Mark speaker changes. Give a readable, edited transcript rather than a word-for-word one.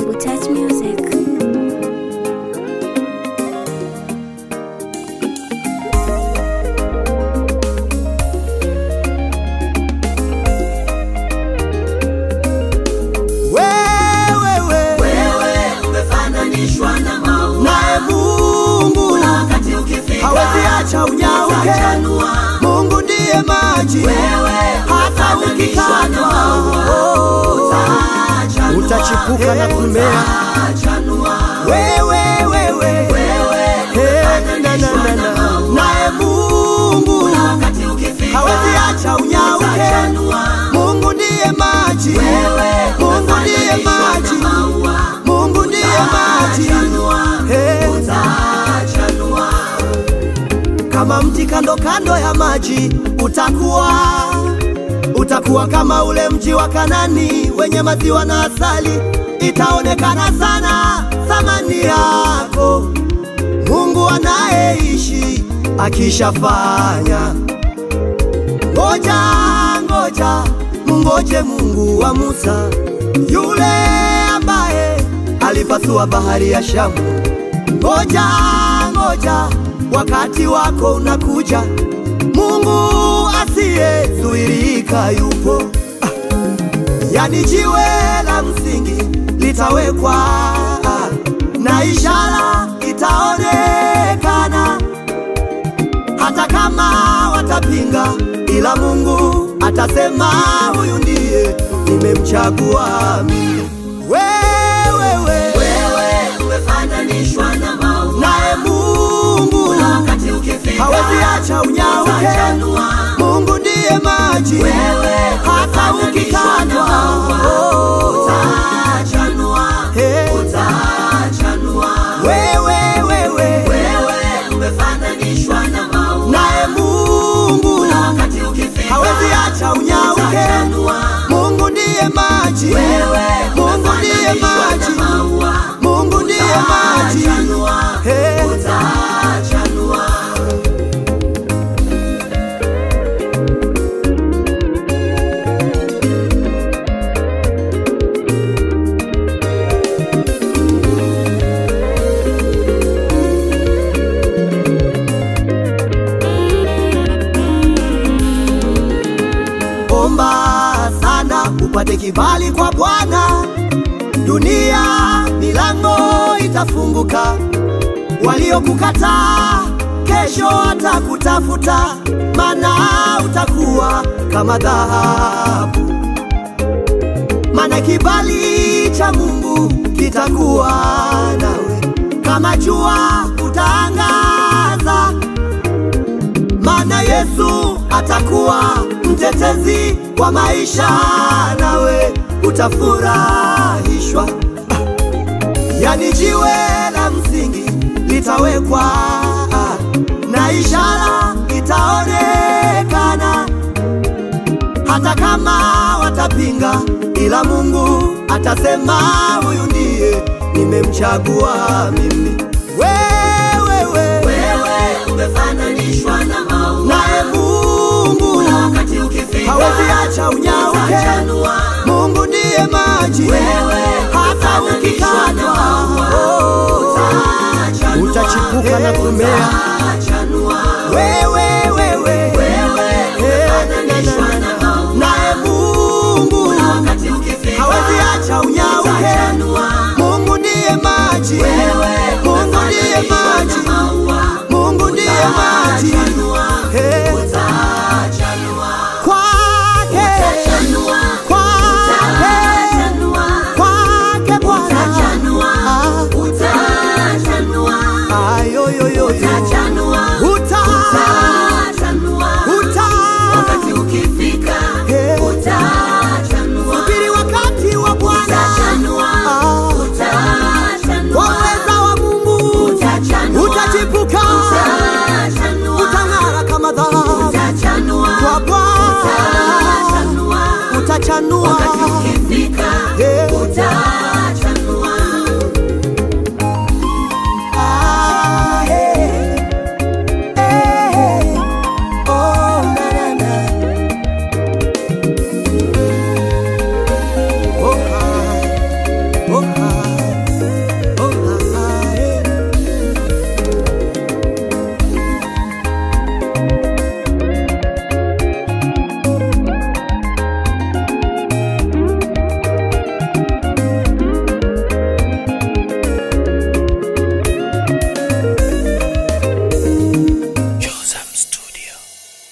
Speaker 1: Touch Music.
Speaker 2: Nae Mungu hawezi acha unyauke. Mungu ndiye maji, hata ukikatwa utachipuka na kumea. Nae Mungu hawezi acha unyauke. Mungu ndiye maji, Mungu ndiye maji, Mungu ndiye maji. Kama mti kando kando ya maji utakuwa kama ule mji wa Kanani wenye maziwa na asali. Itaonekana sana thamani yako Mungu anayeishi akishafanya. Ngoja mungoje Mungu wa Musa, yule ambaye alipasua bahari ya Shamu. Ngoja wakati wako unakuja. Mungu asiyezuilika yupo. Yani jiwe la msingi litawekwa na ishara itaonekana. Hata kama watapinga, ila Mungu atasema huyu ndiye nimemchagua mimi. Wewe umefananishwa na maua. Nae Mungu hawezi acha unyauke. Mungu ndiye maji, hata ukikatwa utachanua. Wewe umefananishwa na maua. Nae Mungu hawezi acha unyauke. Mungu ndiye maji, Mungu ndiye maji, Mungu ndiye maji. Omba sana upate kibali kwa Bwana. Dunia milango itafunguka. Waliokukataa kesho watakutafuta, maana utakuwa kama dhahabu. Maana kibali cha Mungu kitakuwa nawe, kama jua utaangaza. Maana Yesu atakuwa mtetezi wa maisha, nawe utafurahishwa. Yani jiwe la msingi litawekwa na ishara itaonekana. Hata kama watapinga, ila Mungu atasema huyu ndiye nimemchagua mimi. Wewe umefananishwa na maua. Nae Mungu hawezi acha unyauke. Mungu ndiye maji, hata ukikatwa utachipuka na kumea. Nae Mungu hawezi acha unyauke. Mungu ndiye maji, Mungu ndiye maji, Mungu ndiye maji. Utachanua.